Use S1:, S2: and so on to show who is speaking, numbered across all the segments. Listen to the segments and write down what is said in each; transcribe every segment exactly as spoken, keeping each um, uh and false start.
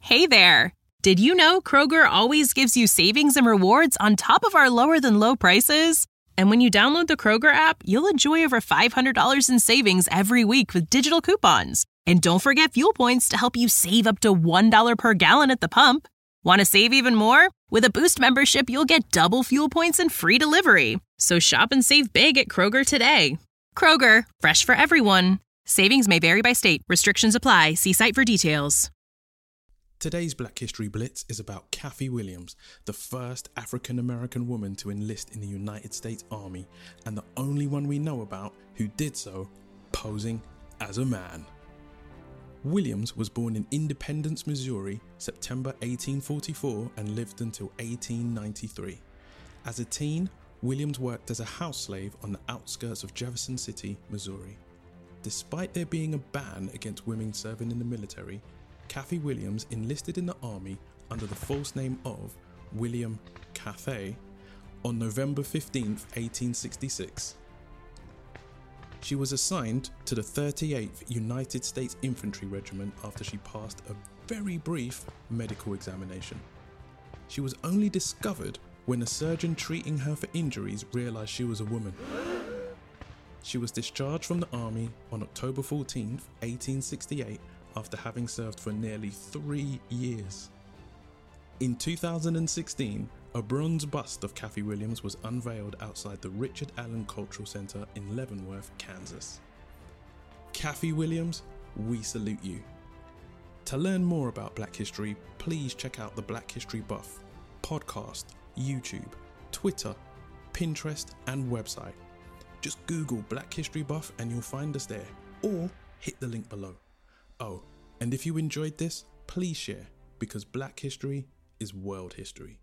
S1: Hey there! Did you know Kroger always gives you savings and rewards on top of our lower-than-low prices? And when you download the Kroger app, you'll enjoy over five hundred dollars in savings every week with digital coupons. And don't forget fuel points to help you save up to one dollar per gallon at the pump. Want to save even more? With a Boost membership, you'll get double fuel points and free delivery. So shop and save big at Kroger today. Kroger, fresh for everyone. Savings may vary by state. Restrictions apply. See site for details.
S2: Today's Black History Blitz is about Kathy Williams, the first African-American woman to enlist in the United States Army, and the only one we know about who did so posing as a man. Williams was born in Independence, Missouri, September eighteen forty-four, and lived until eighteen ninety-three. As a teen, Williams worked as a house slave on the outskirts of Jefferson City, Missouri. Despite there being a ban against women serving in the military, Kathy Williams enlisted in the Army under the false name of William Cathay on November fifteenth, eighteen sixty-six. She was assigned to the thirty-eighth United States Infantry Regiment after she passed a very brief medical examination. She was only discovered when a surgeon treating her for injuries realized she was a woman. She was discharged from the Army on October fourteenth, eighteen sixty-eight, after having served for nearly three years. In two thousand sixteen, a bronze bust of Kathy Williams was unveiled outside the Richard Allen Cultural Center in Leavenworth, Kansas. Kathy Williams, we salute you. To learn more about Black History, please check out the Black History Buff podcast, YouTube, Twitter, Pinterest, and website. Just Google Black History Buff and you'll find us there, or hit the link below. Oh, and if you enjoyed this, please share, because Black history is world history.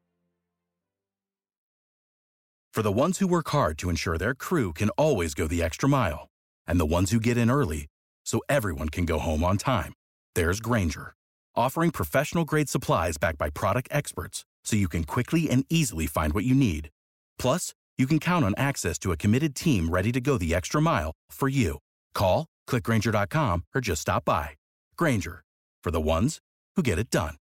S3: For the ones who work hard to ensure their crew can always go the extra mile, and the ones who get in early so everyone can go home on time, there's Grainger, offering professional-grade supplies backed by product experts so you can quickly and easily find what you need. Plus, you can count on access to a committed team ready to go the extra mile for you. Call, click Grainger dot com, or just stop by. Grainger, for the ones who get it done.